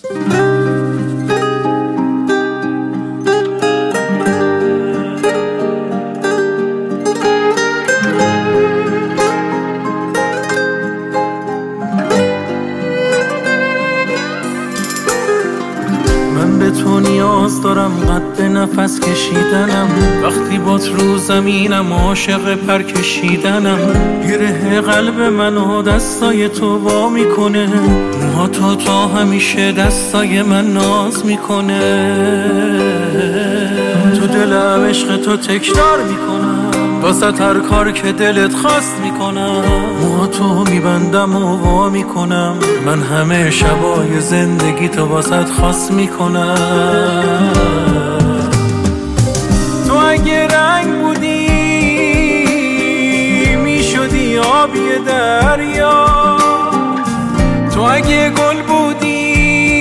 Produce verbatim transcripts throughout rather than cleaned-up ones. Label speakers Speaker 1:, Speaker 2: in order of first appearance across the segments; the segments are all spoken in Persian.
Speaker 1: تو نیاز دارم قد نفس کشیدنم، وقتی بات رو زمینم عاشق پر کشیدنم. گره قلب منو دستای تو وا میکنه، موها تو تا همیشه دستای من ناز میکنه. تو دلم عشق تو تکرار میکنم، واسه هر کار که دلت خواست میکنم. موها تو میبندم و وا میکنم، من همه شبای زندگی تو واسه خاص میکنم. تو اگه رنگ بودی میشدی آبی دریا، تو اگه گل بودی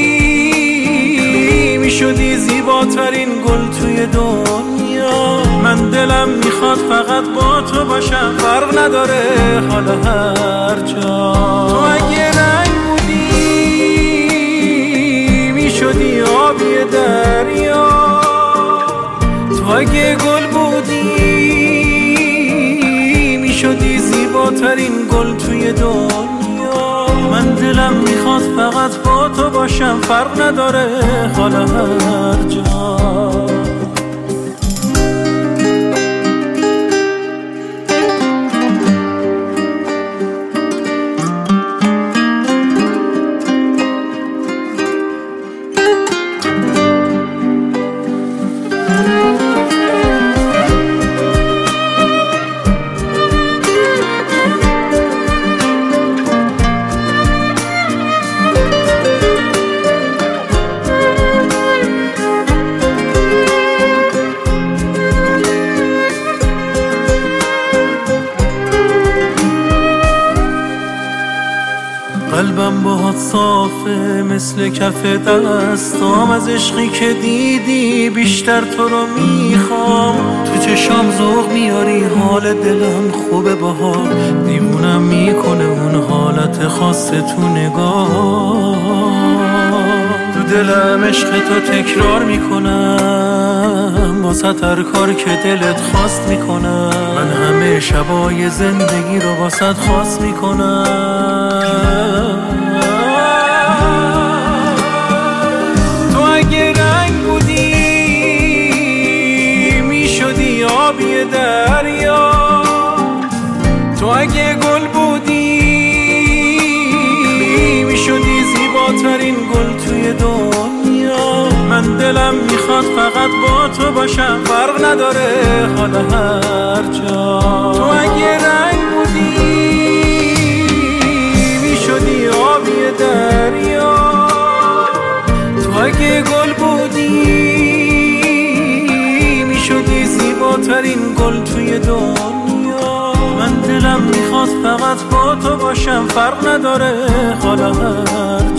Speaker 1: میشدی زیباترین گل توی دنیا. من دلم میخواد فقط با تو باشم، فرق نداره حالا هر جا. تو اگه رنگ بودی میشدی آبی دریا، تو اگه گل بودی میشدی زیباترین گل توی دنیا. من دلم میخواد فقط با تو باشم، فرق نداره حالا هر جا. قلبم باهات صافه مثل کف دستام، از عشقی که دیدی بیشتر تو رو میخوام. تو چشام ذوق میاری، حال دلم خوبه باهات، دیوونم میکنه اون حالت خاص تو نگاه. تو دلم عشق تو تکرار میکنم، واسه هر کار که دلت خواست میکنم. من همه شبای زندگی رو واسه خاص میکنم. تو اگه رنگ بودی میشدی آبی دریا، تو اگه گل بودی میشدی زیباترین گل توی دنیا. من دلم میخواد فقط با تو باشم، فرق نداره حالا هر جا. تو اگه رنگ بودی میشدی آبی دریا، تو اگه گل بودی میشدی زیباترین گل توی دنیا. من دلم میخواد فقط با تو باشم، فرق نداره حالا هر